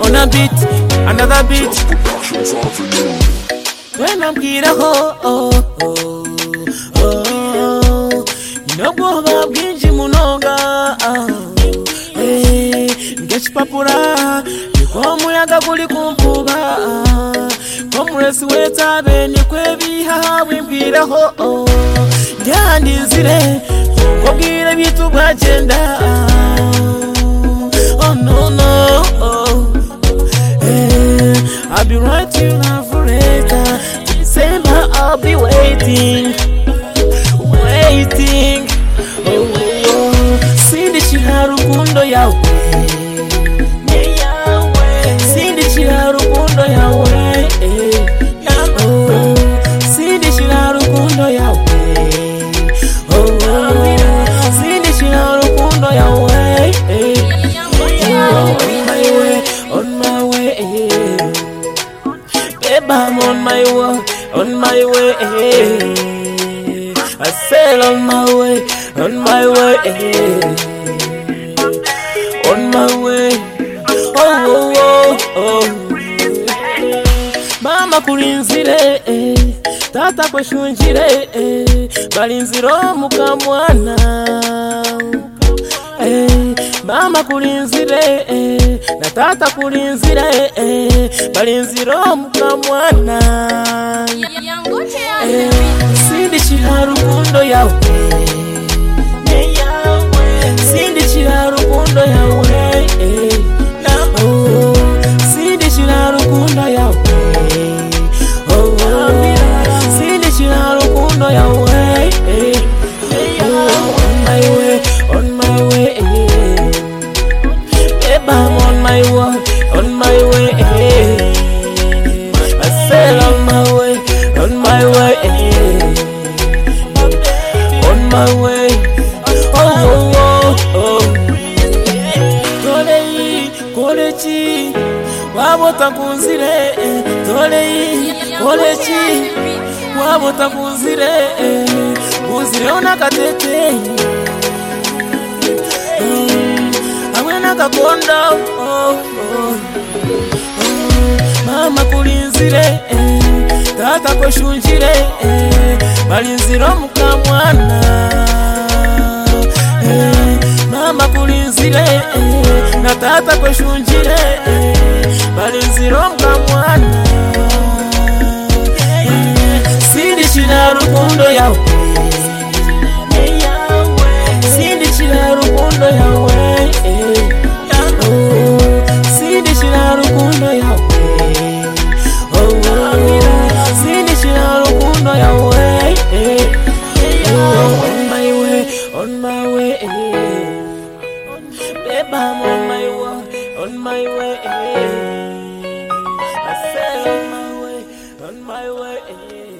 on a beat, another beat. When I'm kira you know go up ginji munoga. Ngechi papura, niko muyaga guli kumpuba. Komuresi wetabe nikwebi hawe mbira Gandi zire, kogire bitu bagenda. Oh no no, I'll be right till I'm forever. December I'll be waiting. Sindi chiharukundo yawe, Sindi chiharukundo yawe, Sindi chiharukundo yawe, Sindi chiharukundo yawe. On my way, babe, I'm on my way, on my way. I sail on my way, on my way, on my way. Oh. Mama kulinzire, tata kweshunjire, balinziro mukamwana. Mama kulinzire, na tata kulinzire, balinziro mukamwana. Sindi chiharukundo yawe, Sindi chiharukundo yawe, Sindi chiharukundo yawe, Sindi chiharukundo yawe. On my way, babe, I'm on my way, on my way. I sail on my way, on my way. On my way, Kolechi, wabota kunzire, Kolechi, wabota kunzire, kunzire ona katete, amwena kakonda, mama kulinzire, tata kweshunjire, balinziro mukamwana. Mama kulinzire, na tata kweshunjire, balinziro mukamwana. Sindi chiharukundo yawe, Sindi chiharukundo yawe, Sindi chiharukundo yawe, Sindi chiharukundo yawe. On my way, babe, I'm on my way, on my way. I sail on my way, on my way.